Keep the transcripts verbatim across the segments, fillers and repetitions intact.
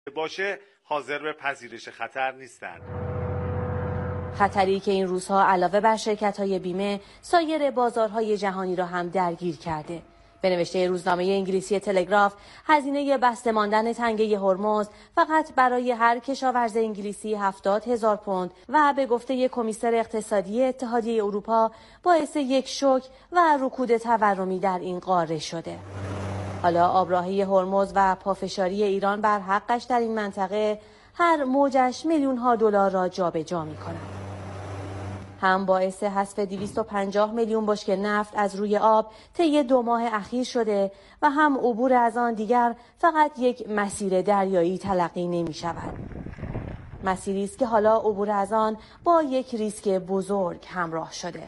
باشه حاضر به پذیرش خطر نیستند. خطری که این روزها علاوه بر شرکت‌های بیمه سایر بازارهای جهانی را هم درگیر کرده. به نوشته روزنامه انگلیسی تلگراف، هزینه بسته ماندن تنگه هرمز فقط برای هر کشاورز انگلیسی هفتاد هزار پوند و به گفته کمیسر اقتصادی اتحادیه اروپا باعث یک شوک و رکود تورمی در این قاره شده. حالا آبراهی هرمز و پافشاری ایران بر حقش در این منطقه هر موجش میلیون ها دلار را جابجا می‌کند. هم باعث حذف دویست و پنجاه میلیون بشکه نفت از روی آب طی دو ماه اخیر شده و هم عبور از آن دیگر فقط یک مسیر دریایی تلقی نمی شود. مسیری است که حالا عبور از آن با یک ریسک بزرگ همراه شده.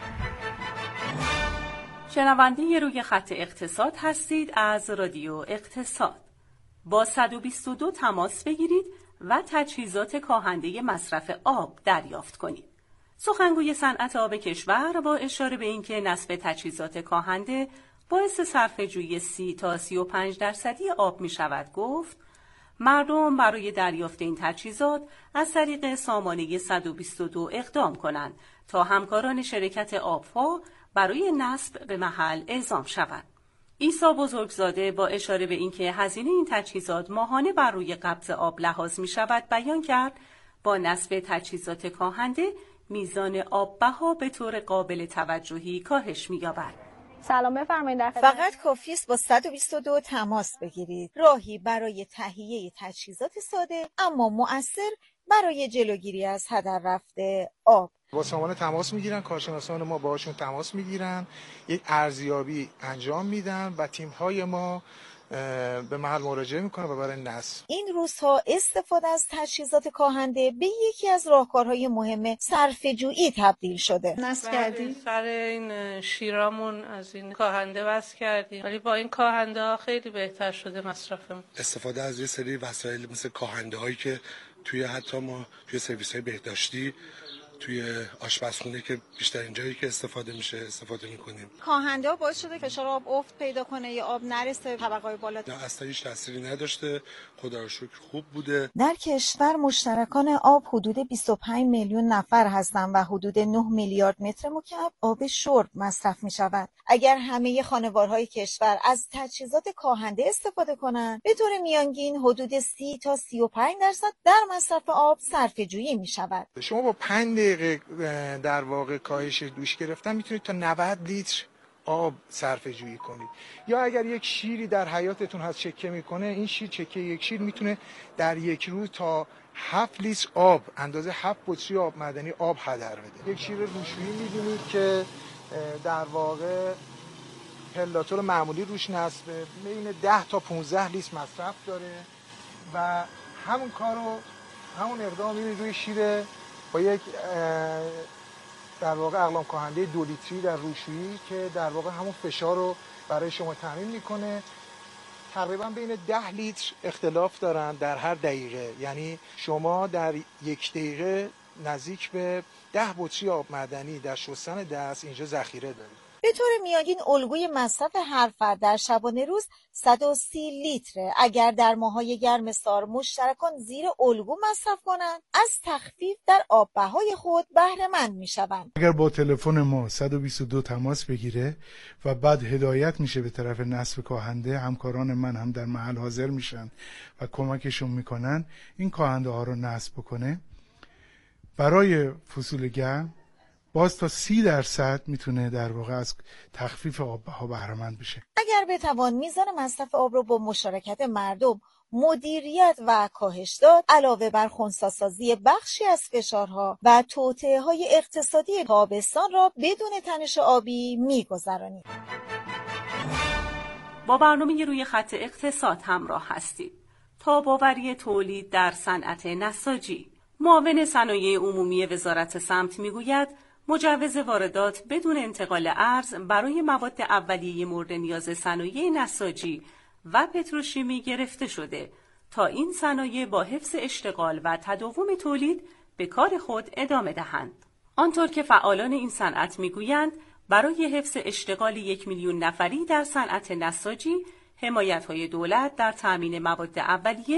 شنونده روی خط اقتصاد هستید از رادیو اقتصاد. با صد و بیست و دو تماس بگیرید و تجهیزات کاهنده مصرف آب دریافت کنید. سخنگوی صنعت آب کشور با اشاره به اینکه نصب تجهیزات کاهنده باعث صرفه‌جویی سی تا سی و پنج درصدی آب می شود گفت مردم برای دریافت این تجهیزات از طریق سامانه صد و بیست و دو اقدام کنند تا همکاران شرکت آبها برای نصب به محل اعزام شوند. عیسی بزرگزاده با اشاره به اینکه هزینه این تجهیزات ماهانه بر روی قبض آب لحاظ می شود بیان کرد با نصب تجهیزات کاهنده میزان آب بها به طور قابل توجهی کاهش می‌یابد. سلام بفرمایید. فقط کافی است با صد و بیست و دو تماس بگیرید. راهی برای تهیه تجهیزات ساده اما مؤثر برای جلوگیری از هدر رفته آب. با سامانه تماس میگیرن، کارشناسان ما باهاشون تماس میگیرن، یک ارزیابی انجام میدن و تیم‌های ما به محل مراجعه میکنه و برای نصب. این روزها استفاده از تجهیزات کاهنده به یکی از راهکارهای مهم صرفه‌جویی تبدیل شده. نصب کردی؟ سر این شیرامون از این کاهنده وصل کردیم، ولی با این کاهنده ها خیلی بهتر شده مصرفمون. استفاده از یه سری وسایل مثل کاهنده هایی که توی حتی ما توی سرویس های بهداشتی توی آشپزخونه که بیشترین جایی که استفاده میشه استفاده میکنیم. کاهنده ها باعث شده فشار آب افت پیدا کنه یا آب نرسه طبقه‌های بالا؟ نه اصلا هیچ تأثیری نداشته، خدا رو شکر خوب بوده. در کشور مشترکان آب حدود بیست و پنج میلیون نفر هستند و حدود نه میلیارد متر مکعب آب شرب مصرف میشود. اگر همه خانوارهای کشور از تجهیزات کاهنده استفاده کنند به طور میانگین حدود سی تا سی و پنج درصد در مصرف آب صرفه‌جویی میشود. شما با پنج دقیقه در واقع کاهش دوش گرفتن میتونید تا نود لیتر آب صرفه جویی کنید. یا اگر یک شیری در حیاتتون هست چکه میکنه، این شیر چکه یک شیر میتونه در یک روز تا هفت لیتر آب اندازه هفت بطری آب معدنی آب هدر بده. یک شیر روشویی میبینید که در واقع پلاتور معمولی روش نصبه، بین ده تا پانزده لیتر مصرف داره و همون کارو همون اقدام میبینید روی شیر با یک در واقع اقلام کاهنده دو لیتری در روشویی که در واقع همون فشار رو برای شما تامین میکنه. تقریبا بین ده لیتر اختلاف دارن در هر دقیقه، یعنی شما در یک دقیقه نزدیک به ده بطری آب معدنی در شستن دست اینجا ذخیره دارید. به طور میانگین الگوی مصرف هر فرد در شبانه روز صد و سی لیتره. اگر در ماهای گرم سال مشترکان زیر الگو مصرف کنند از تخفیف در آب بهای خود بهره مند میشوند. اگر با تلفن ما صد و بیست و دو تماس بگیره و بعد هدایت میشه به طرف نصب کاهنده، همکاران من هم در محل حاضر میشن و کمکشون میکنن این کاهنده ها رو نصب بکنه، برای فصول گرم باز تا سی درصد میتونه در واقع از تخفیف آب ها بهره مند بشه. اگر بتوان میزان مصرف آب رو با مشارکت مردم مدیریت و کاهش داد، علاوه بر خنثی‌سازی بخشی از فشارها و توطئه‌های اقتصادی تابستان را بدون تنش آبی میگذرانید. با برنامه روی خط اقتصاد همراه هستید. تاب‌آوری تولید در صنعت نساجی. معاون صنایع عمومی وزارت سمت میگوید مجوز واردات بدون انتقال ارز برای مواد اولیه مورد نیاز صنایع نساجی و پتروشیمی گرفته شده تا این صنایع با حفظ اشتغال و تداوم تولید به کار خود ادامه دهند. آنطور که فعالان این صنعت میگویند برای حفظ اشتغال یک میلیون نفری در صنعت نساجی حمایت‌های دولت در تأمین مواد اولیه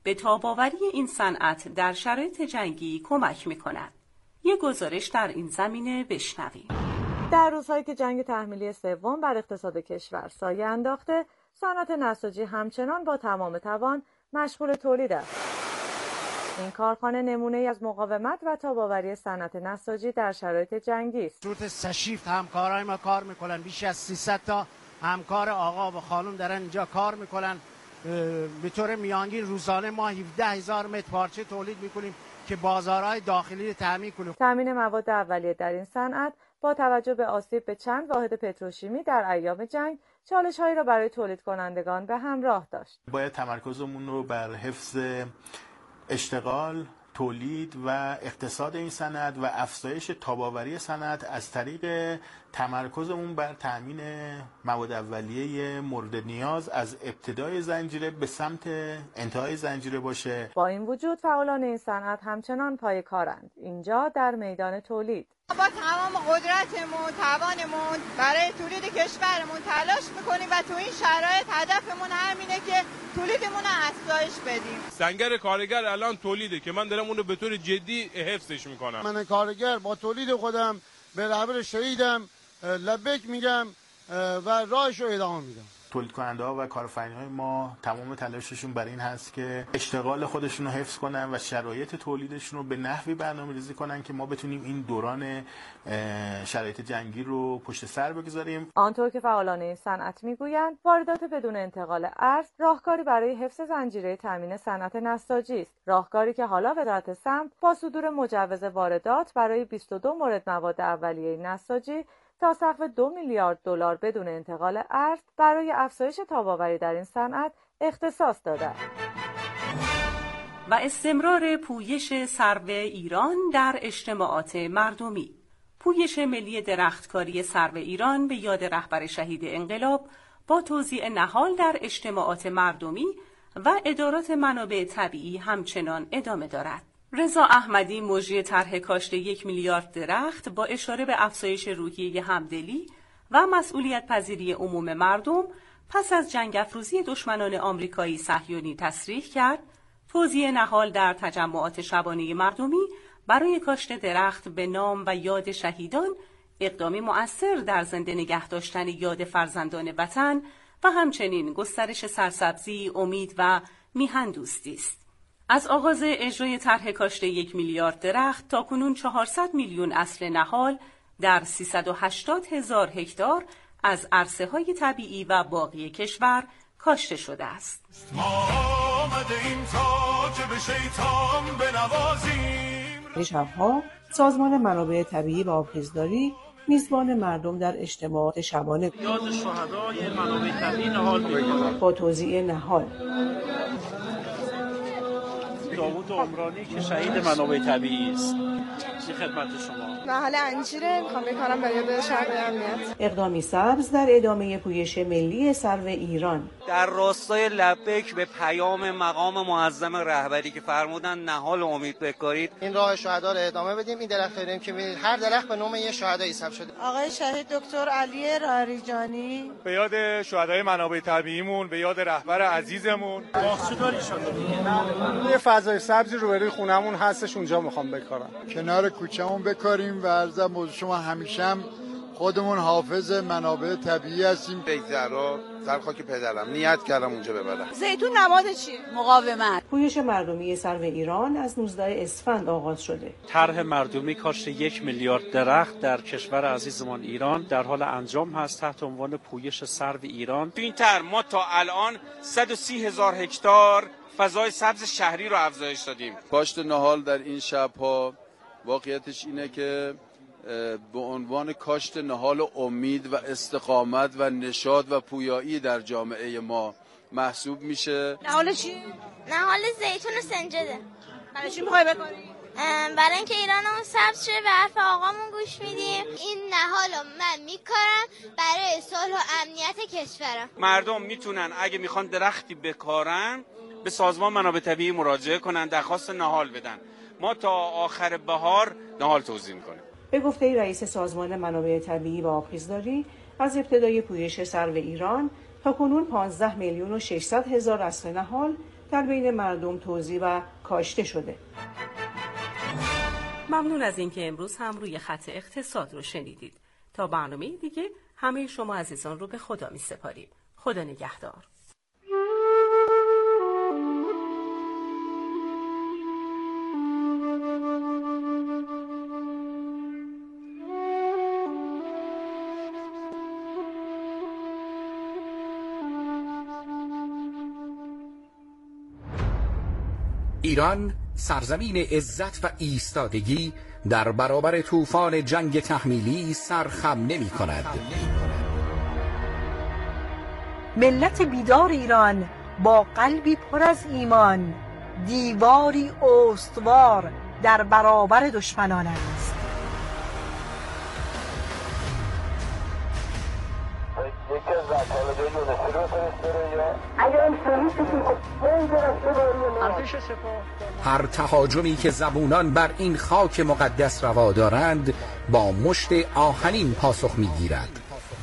به تاب‌آوری این صنعت در شرایط جنگی کمک می‌کند. یک گزارش در این زمینه بشنویم. در روزهایی که جنگ تحمیلی سوم بر اقتصاد کشور سایه انداخته، صنعت نساجی همچنان با تمام توان مشغول تولید است. این کارخانه نمونه از مقاومت و تاب‌آوری صنعت نساجی در شرایط جنگی است. صورت سشیفت همکارای ما کار میکنن، بیش از سیصد تا همکار آقا و خانم دارن اینجا کار میکنن. به طور میانگین روزانه ما هفده هزار متر پارچه تولید میکنیم که بازارهای داخلی تامین کنیم. تامین مواد اولیه در این صنعت با توجه به آسیب به چند واحد پتروشیمی در ایام جنگ چالش‌هایی را برای تولید کنندگان به همراه داشت. باید تمرکزمون رو بر حفظ اشتغال، تولید و اقتصاد این صنعت و افزایش تاب‌آوری صنعت از طریق تمرکزمون بر تامین مواد اولیه مورد نیاز از ابتدای زنجیره به سمت انتهای زنجیره باشه. با این وجود فعالان این صنعت همچنان پای کارند. اینجا در میدان تولید با تمام قدرتمون، توانمون برای تولید کشورمون تلاش میکنیم و تو این شرایط هدفمون همینه که تولیدمون رو افزایش بدیم. سنگر کارگر الان تولیده که من دارم اون رو به طور جدی حفظش میکنم. من کارگر با تولید خودم به رهبر شهیدم لبیک میگم و راهش رو ادامه میدم. تولید کننده ها و کارآفرینی های ما تمام تلاششون بر این هست که اشتغال خودشون رو حفظ کنن و شرایط تولیدشون رو به نحوی برنامه‌ریزی کنن که ما بتونیم این دوران شرایط جنگی رو پشت سر بگذاریم. آنطور که فعالان این صنعت میگویند واردات بدون انتقال ارز راهکاری برای حفظ زنجیره تامین صنعت نساجی است، راهکاری که حالا وزارت سمت با صدور مجوز واردات برای بیست و دو مورد مواد اولیه نساجی تا سقف دو میلیارد دلار بدون انتقال ارز برای افزایش تاب‌آوری در این صنعت اختصاص داده است. و استمرار پویش سرو ایران در اجتماعات مردمی. پویش ملی درختکاری سرو ایران به یاد رهبر شهید انقلاب با توزیع نهال در اجتماعات مردمی و ادارات منابع طبیعی همچنان ادامه دارد. رضا احمدی مجری طرح کاشت یک میلیارد درخت با اشاره به افزایش روحیه همدلی و مسئولیت پذیری عموم مردم پس از جنگ افروزی دشمنان آمریکایی صهیونی تصریح کرد توزیع نهال در تجمعات شبانه مردمی برای کاشت درخت به نام و یاد شهیدان اقدامی مؤثر در زنده نگه داشتن یاد فرزندان وطن و همچنین گسترش سرسبزی، امید و میهن دوستی است. از آغاز اجرای طرح کاشت یک میلیارد درخت تا کنون چهارصد میلیون اصل نهال در سیصد و هشتاد هزار هکتار از عرصه‌های طبیعی و باغی کشور کاشته شده است. ما آمدیم تا که به شیطان بنوازیم. شب‌ها سازمان منابع طبیعی و آبخیزداری میزبان مردم در اجتماعات شبانه یاد شهدای منابع طبیعی نهال می‌کند با توزیع نهال. داوود عمرانی که شهید منابع طبیعی است. چه خدمت شما؟ نهال انجیره میخوام بکنم برای به شهر امنیت. اقدامی سبز در ادامه پویش ملی سرو ایران. در راستای لبیک به پیام مقام معظم رهبری که فرمودن نهال امید بکارید، این راه شهدا رو ادامه بدیم. این درخت داریم که هر درخت به نام یه شهدایی ثبت شده. آقای شهید دکتر علی راریجانی به یاد شهدای منابع طبیعیمون، به یاد رهبر عزیزمون. باغچه‌داری شده. یه فضای سبزی روبروی خونمون هستش، اونجا میخوام بکارم. کنار کوچه‌مون بکاریم و عرضم موضوع شما همیشه هم خودمون حافظ منابع طبیعی هستیم. بگذرا در خاک پدرم نیت کردم اونجا ببرم. زیتون نماد چیه؟ مقاومت. پویش مردمی سرو ایران از نوزدهم اسفند آغاز شده. طرح مردمی کاشت یک میلیارد درخت در کشور عزیزمان ایران در حال انجام هست تحت عنوان پویش سرو ایران. تو این طرح ما تا الان صد و سی هزار هکتار فضای سبز شهری رو افزایش دادیم. کاشت نهال در این شب‌ها واقعیتش اینه که به عنوان کاشت نهال امید و استقامت و نشاط و پویایی در جامعه ما محسوب میشه. نهال چی؟ نهال زیتون و سنجده. برای چی میخوای بکنی؟ برای اینکه ایرانمون سبز شه به حرف آقامون گوش میدیم. این نهال رو من میکارم برای صلح و امنیت کشورم. مردم میتونن اگه میخوان درختی بکارن به سازمان منابع طبیعی مراجعه کنن، درخواست نهال بدن. ما تا آخر بهار نهال توزیع میکنیم. به گفته رئیس سازمان منابع طبیعی و آبخیزداری از ابتدای پویش سرو ایران تا کنون پانزده میلیون و ششصد هزار اصل نهال در بین مردم توزیع و کاشته شده. ممنون از اینکه امروز هم روی خط اقتصاد رو شنیدید. تا برنامه دیگه همه شما عزیزان رو به خدا می سپاریم. خدا نگهدار. ایران سرزمین عزت و ایستادگی در برابر طوفان جنگ تحمیلی سرخم نمی کند. ملت بیدار ایران با قلبی پر از ایمان دیواری استوار در برابر دشمنان است. هر تهاجمی که زبونان بر این خاک مقدس روا دارند با مشت آهنین پاسخ می‌گیرد.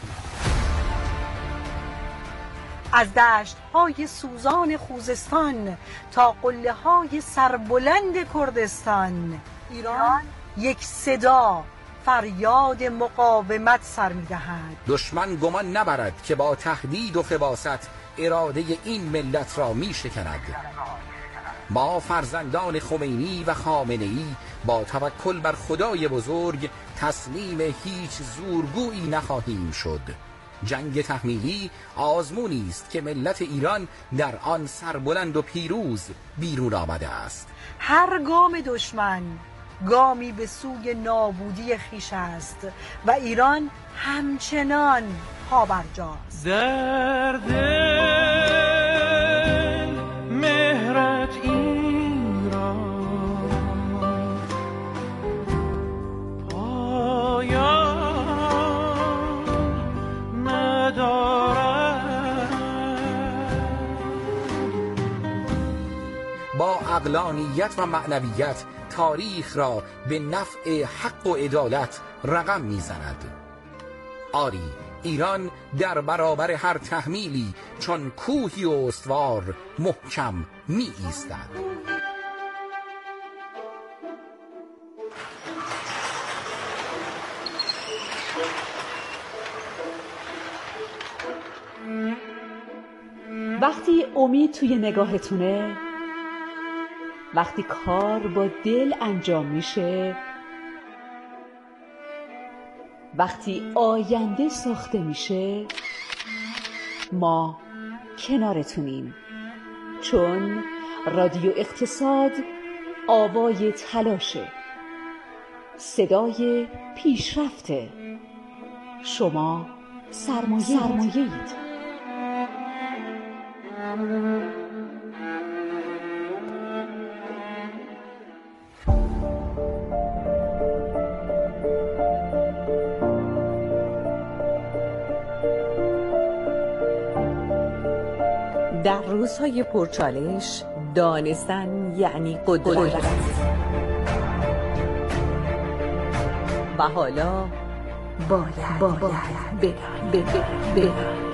از دشت‌های سوزان خوزستان تا قله‌های سربلند کردستان، ایران یک صدا فریاد مقاومت سر می‌دهد. دشمن گمان نبرد که با تهدید و خباثت اراده این ملت را می‌شکند. ما فرزندان خمینی و خامنه‌ای با توکل بر خدای بزرگ تسلیم هیچ زورگویی نخواهیم شد. جنگ تحمیلی آزمونی است که ملت ایران در آن سربلند و پیروز بیرون آمده است. هر گام دشمن گامی به سوی نابودی خویش است و ایران همچنان پابرجاست. در دل مهرت ایران پایان ندارد. با عقلانیت و معنویت تاریخ را به نفع حق و عدالت رقم میزند. آری، ایران در برابر هر تحمیلی چون کوهی استوار محکم می ایستد. وقتی امید توی نگاهتونه، وقتی کار با دل انجام میشه، وقتی آینده ساخته میشه، ما کنارتونیم. چون رادیو اقتصاد آوای تلاشه، صدای پیشرفته. شما سرمایه سرمایه‌اید. در روزهای پرچالش دانستن یعنی قدرت. و حالا باید باید بدان بدان بدان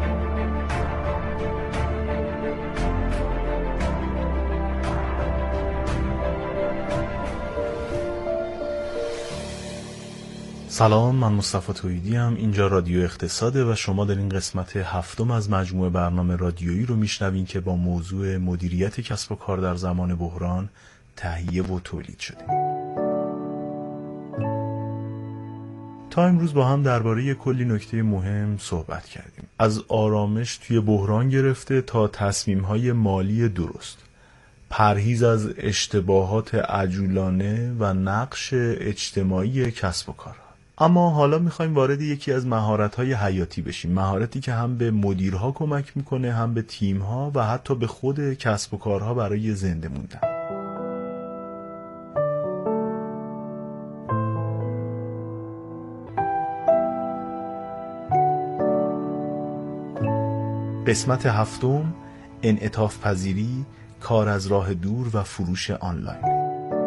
سلام، من مصطفی توحیدی ام. اینجا رادیو اقتصاده و شما در این قسمت هفتم از مجموعه برنامه رادیویی رو میشنوین که با موضوع مدیریت کسب و کار در زمان بحران تهیه و تولید شده. تا امروز با هم درباره کلی نکته مهم صحبت کردیم. از آرامش توی بحران گرفته تا تصمیم‌های مالی درست، پرهیز از اشتباهات عجولانه و نقش اجتماعی کسب و کار. اما حالا میخوایم وارد یکی از مهارت‌های حیاتی بشیم، مهارتی که هم به مدیرها کمک میکنه، هم به تیم‌ها و حتی به خود کسب و کارها برای زنده موندن. قسمت هفتم، انعطاف پذیری، کار از راه دور و فروش آنلاین.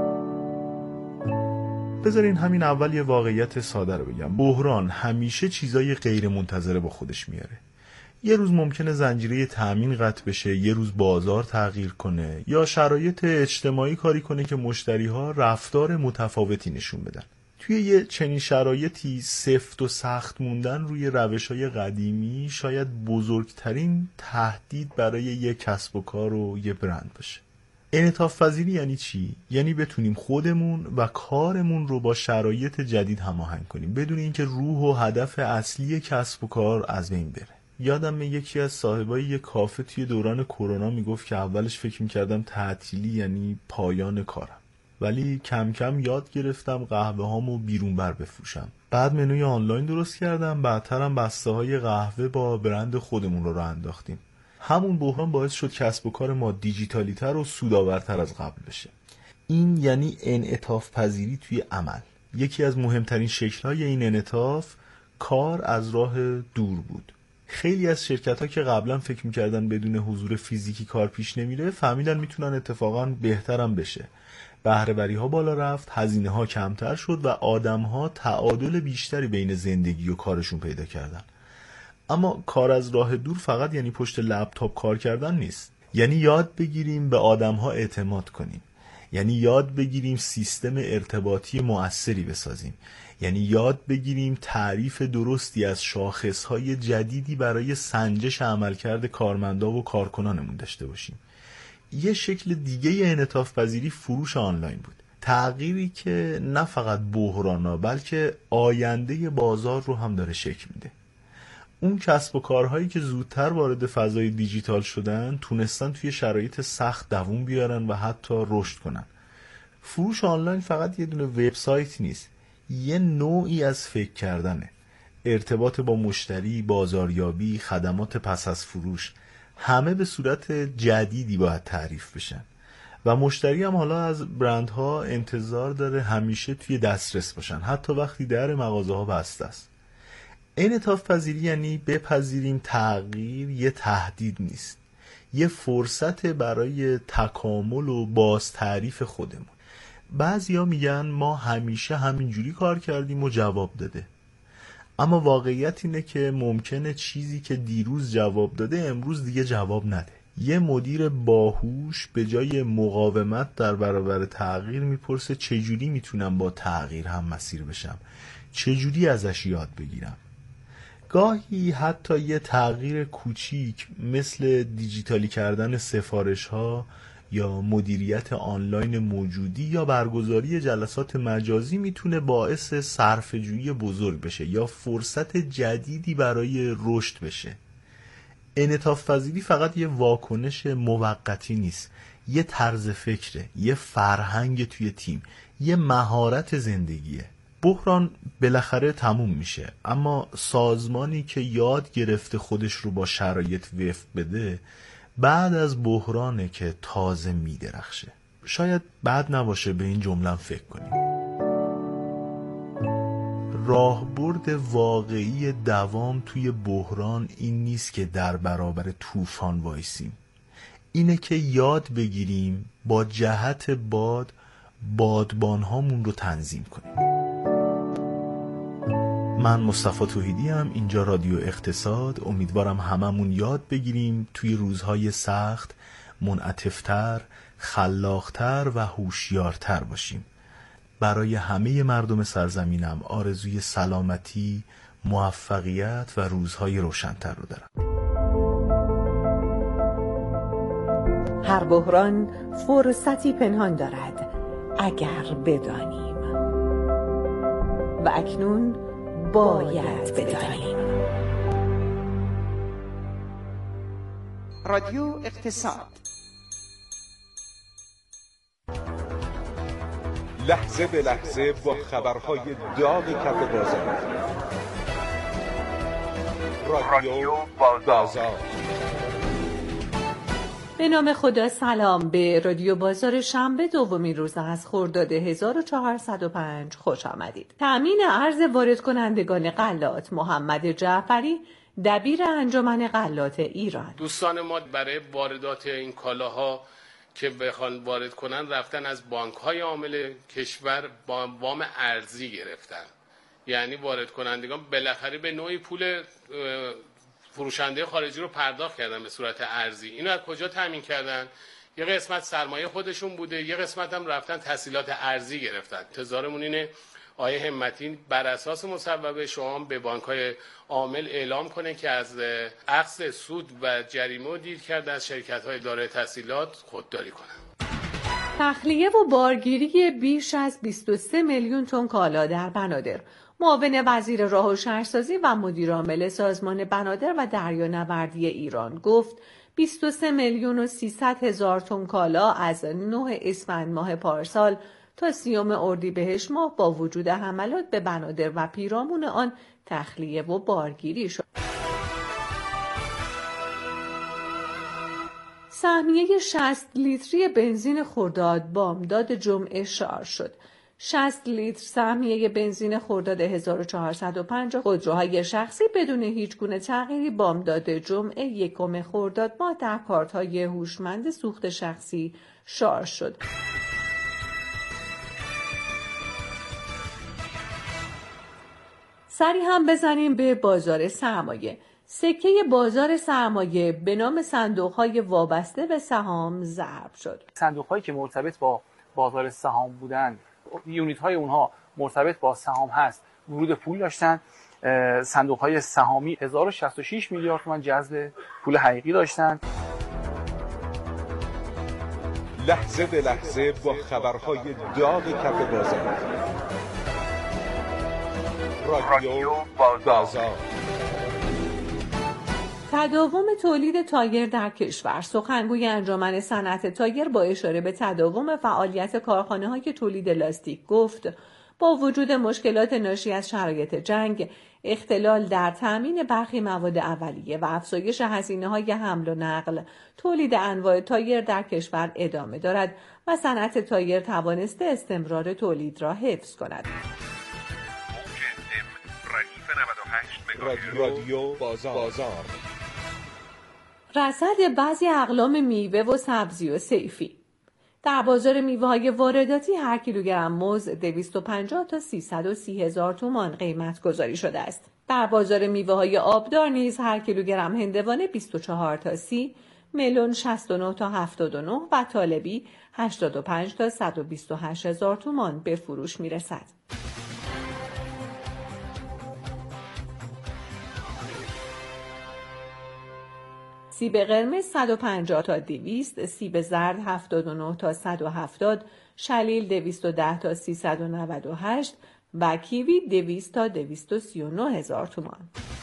بذارین همین اول یه واقعیت ساده رو بگم. بحران همیشه چیزای غیر منتظره با خودش میاره. یه روز ممکنه زنجیره تامین قطع بشه، یه روز بازار تغییر کنه یا شرایط اجتماعی کاری کنه که مشتری‌ها رفتار متفاوتی نشون بدن. توی یه چنین شرایطی سفت و سخت موندن روی روش‌های قدیمی شاید بزرگترین تهدید برای یه کسب و کار و یه برند باشه. انعطاف پذیری یعنی چی؟ یعنی بتونیم خودمون و کارمون رو با شرایط جدید هماهنگ کنیم بدون اینکه روح و هدف اصلی کسب و کار از بین بره. یادم یکی از صاحبای یه کافه توی دوران کرونا میگفت که اولش فکر می‌کردم تعطیلی یعنی پایان کارم، ولی کم کم یاد گرفتم قهوه هامو بیرون بر بفروشم. بعد منوی آنلاین درست کردم، بعدترم بسته های قهوه با برند خودمون رو راه انداختیم. همون بحران باعث شد کسب و کار ما دیجیتالی تر و سودآورتر از قبل بشه. این یعنی انعطاف پذیری توی عمل. یکی از مهمترین شکل‌های این انعطاف کار از راه دور بود. خیلی از شرکت‌ها که قبلا فکر می‌کردن بدون حضور فیزیکی کار پیش نمیره، فهمیدن میتونن اتفاقاً بهترم بشه. بهره‌وری‌ها بالا رفت، هزینه‌ها کمتر شد و آدم‌ها تعادل بیشتری بین زندگی و کارشون پیدا کردن. اما کار از راه دور فقط یعنی پشت لپتاپ کار کردن نیست. یعنی یاد بگیریم به آدم‌ها اعتماد کنیم. یعنی یاد بگیریم سیستم ارتباطی مؤثری بسازیم. یعنی یاد بگیریم تعریف درستی از شاخص‌های جدیدی برای سنجش عملکرد کارمندا و کارکنانمون داشته باشیم. یه شکل دیگه انعطاف پذیری فروش آنلاین بود. تغییری که نه فقط بحرانا بلکه آینده بازار رو هم داره شکل میده. اون کسب و کارهایی که زودتر وارد فضای دیجیتال شدن تونستن توی شرایط سخت دووم بیارن و حتی رشد کنن. فروش آنلاین فقط یه دونه وبسایت نیست، یه نوعی از فکر کردنه. ارتباط با مشتری، بازاریابی، خدمات پس از فروش، همه به صورت جدیدی باید تعریف بشن و مشتری هم حالا از برندها انتظار داره همیشه توی دسترس باشن، حتی وقتی در مغازه ها بسته است. انعطاف پذیری یعنی بپذیریم تغییر یه تهدید نیست، یه فرصت برای تکامل و باز تعریف خودمون. بعضیا میگن ما همیشه همینجوری کار کردیم و جواب داده، اما واقعیت اینه که ممکنه چیزی که دیروز جواب داده امروز دیگه جواب نده. یه مدیر باهوش به جای مقاومت در برابر تغییر میپرسه چجوری میتونم با تغییر هم مسیر بشم، چجوری ازش یاد بگیرم. گاهی حتی یه تغییر کوچیک مثل دیجیتالی کردن سفارش ها یا مدیریت آنلاین موجودی یا برگزاری جلسات مجازی میتونه باعث صرفه‌جویی بزرگ بشه یا فرصت جدیدی برای رشد بشه. انعطاف پذیری فقط یه واکنش موقتی نیست، یه طرز فکره، یه فرهنگ توی تیم، یه مهارت زندگیه. بحران بالاخره تموم میشه، اما سازمانی که یاد گرفته خودش رو با شرایط وفق بده بعد از بحرانه که تازه میدرخشه. شاید بد نباشه به این جمله فکر کنیم. راهبرد واقعی دوام توی بحران این نیست که در برابر طوفان وایسیم، اینه که یاد بگیریم با جهت باد بادبان هامون رو تنظیم کنیم. من مصطفی توحیدی ام، اینجا رادیو اقتصاد. امیدوارم هممون یاد بگیریم توی روزهای سخت منعطف‌تر، خلاق‌تر و هوشیارتر باشیم. برای همه مردم سرزمینم آرزوی سلامتی، موفقیت و روزهای روشن‌تر رو دارم. هر بحران فرصتی پنهان دارد اگر بدانیم، و اکنون باید بدانیم. رادیو اقتصاد، لحظه به لحظه با خبرهای داغ کف بازار. رادیو بازار. به نام خدا. سلام. به رادیو بازار شنبه دومین روز از خرداد هزار و چهارصد و پنج خوش آمدید. تأمین ارز وارد کنندگان غلات. محمد جعفری، دبیر انجمن غلات ایران. دوستان ما برای واردات این کالاها که بخوان وارد کنن رفتن از بانک‌های عامل کشور با وام ارزی گرفتن. یعنی وارد کنندگان بالاخره به نوعی پول فروشنده خارجی رو پرداخت کردن به صورت ارزی. اینو از کجا تامین کردن؟ یه قسمت سرمایه خودشون بوده، یه قسمت هم رفتن تسهیلات ارزی گرفتن. انتظارمون اینه آیه همتی بر اساس مصوبه شما به بانک‌های عامل اعلام کنه که از اخذ سود و جریمه و دیر کرده از شرکت‌های دارای تسهیلات خودداری کنن. تخلیه و بارگیری بیش از بیست و سه میلیون تن کالا در بنادر. معاون وزیر راه و شهرسازی و مدیر عامل سازمان بنادر و دریانوردی ایران گفت بیست و سه میلیون و سیصد هزار تن کالا از نه اسفند ماه پارسال تا سیوم اردیبهشت ماه با وجود حملات به بنادر و پیرامون آن تخلیه و بارگیری شد. سهمیه شصت لیتری بنزین خرداد بامداد جمعه شارژ شد. شصت لیتر سهمیه بنزین خرداد هزار و چهارصد و پنجاه خودروهای شخصی بدون هیچ گونه تغییری بامداد جمعه یکم خرداد ماه در کارت‌های هوشمند سوخت شخصی شارژ شد. سری هم بزنیم به بازار سرمایه. سکه بازار سرمایه به نام صندوق‌های وابسته به سهام ضرب شد. صندوق‌هایی که مرتبط با بازار سهام بودن، یونیت‌های اونها مرتبط با سهام هست، ورود پول داشتن. صندوق‌های سهامی هزار و شصت و شش میلیارد تومان جذب پول حقیقی داشتن. لحظه به لحظه با خبرهای داغ کف بازار. رادیو بازار. تداوم تولید تایر در کشور. سخنگوی انجمن صنعت تایر با اشاره به تداوم فعالیت کارخانه‌های تولید لاستیک گفت با وجود مشکلات ناشی از شرایط جنگ، اختلال در تامین برخی مواد اولیه و افزایش هزینه‌های حمل و نقل، تولید انواع تایر در کشور ادامه دارد و صنعت تایر توانسته استمرار تولید را حفظ کند. رادیو بازار. رصد بعضی اقلام میوه و سبزی و صیفی. در بازار میوه‌های وارداتی هر کیلوگرم موز دویست و پنجاه تا سیصد و سی هزار تومان قیمت گذاری شده است. در بازار میوه‌های آبدار نیز هر کیلوگرم هندوانه بیست و چهار تا سی، ملون شصت و نه تا هفتاد و نه و طالبی هشتاد و پنج تا صد و بیست و هشت هزار تومان به فروش می‌رسد. سیب قرمز صد و پنجاه تا دویست، سیب زرد هفتاد و نه تا صد و هفتاد، شلیل دویست و ده تا سیصد و نود و هشت و کیوی دویست تا دویست و سی و نه هزار تومان.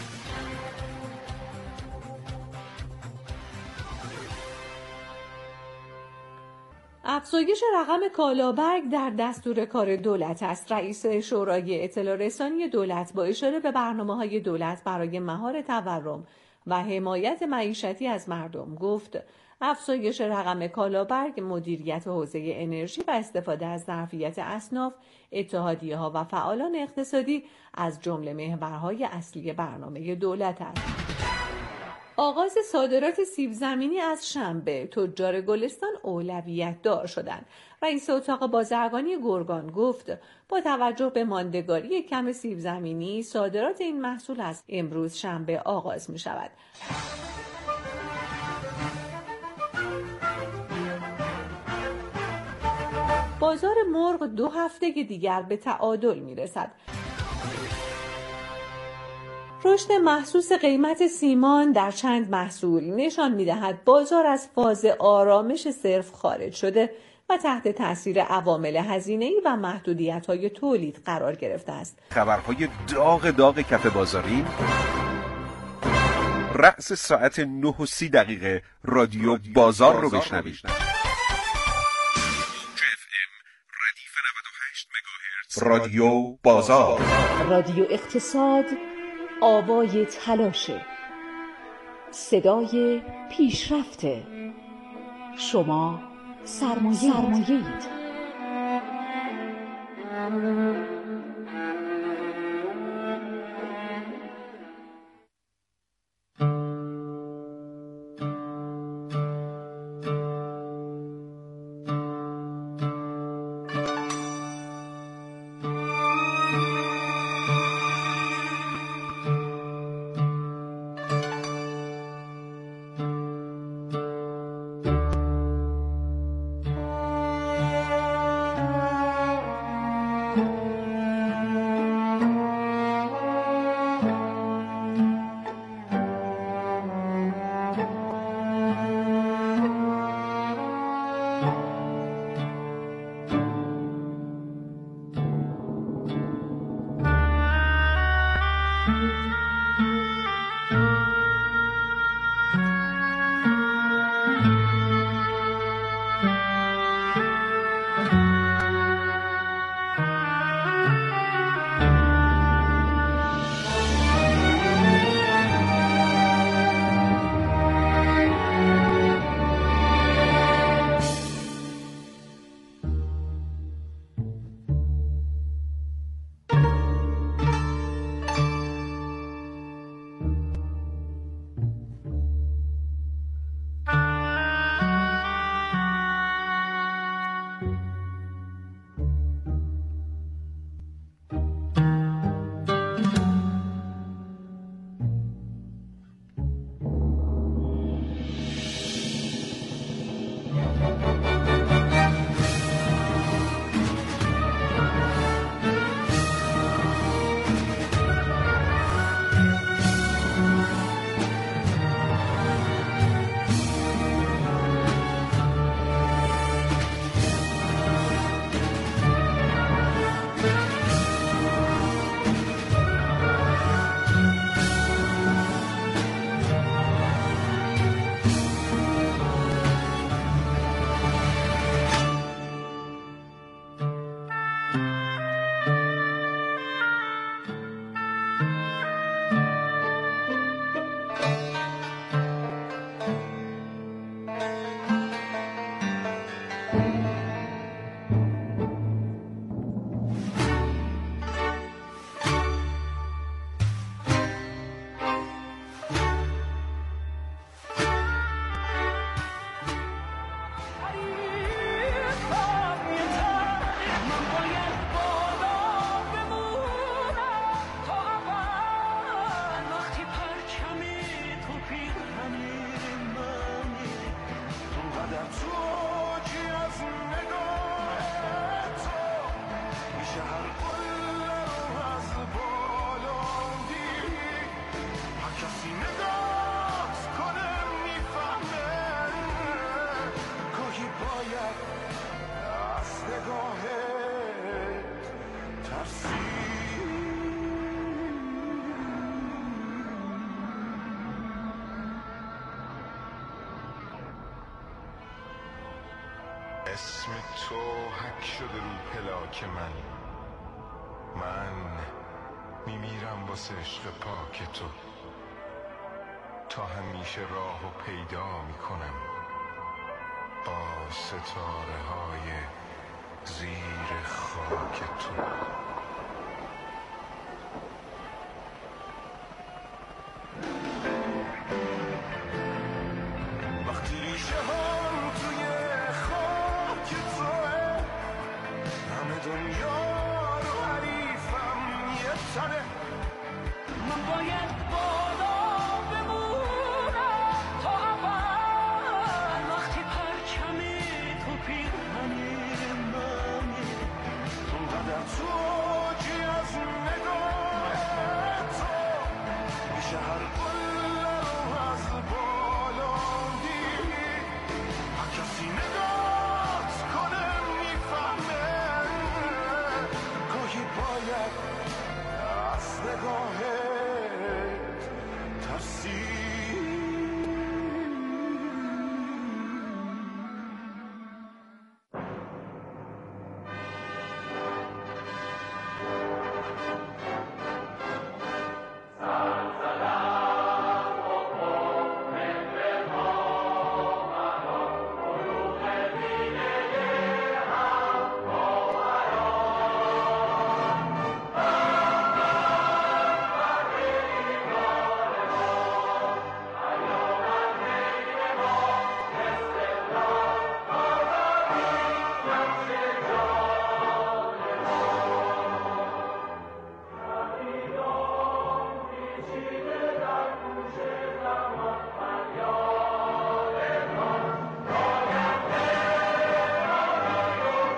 افزایش رقم کالابرگ در دستور کار دولت است. رئیس شورای اطلاع رسانی دولت با اشاره به برنامه‌های دولت برای مهار تورم و حمایت معیشتی از مردم گفت افزایش رقم کالابرگ مدیریت حوزه انرژی و استفاده از ظرفیت اصناف، اتحادیه‌ها و فعالان اقتصادی از جمله محورهای اصلی برنامه دولت است. آغاز صادرات سیب زمینی از شنبه، تجار گلستان اولویت دار شدند. رئیس اتاق بازرگانی گرگان گفت با توجه به ماندگاری کم سیب زمینی، صادرات این محصول از امروز شنبه آغاز می شود. بازار مرغ دو هفته دیگر به تعادل می رسد. رشد محسوس قیمت سیمان در چند محصول نشان می‌دهد بازار از فاز آرامش صرف خارج شده و تحت تاثیر عوامل هزینه‌ای و محدودیت‌های تولید قرار گرفته است. خبرهای داغ داغ کف بازاری. رأس ساعت نه و سی دقیقه رادیو بازار رو بشنوید. رادیو بازار. رادیو اقتصاد، آوای تلاشه، صدای پیشرفته. شما سرمایه سرمایه‌اید. اسم تو حک شده رو پلاک من. من میمیرم واسه عشق پاک تو، تا همیشه راهو پیدا میکنم با ستاره های زیر خاک تو.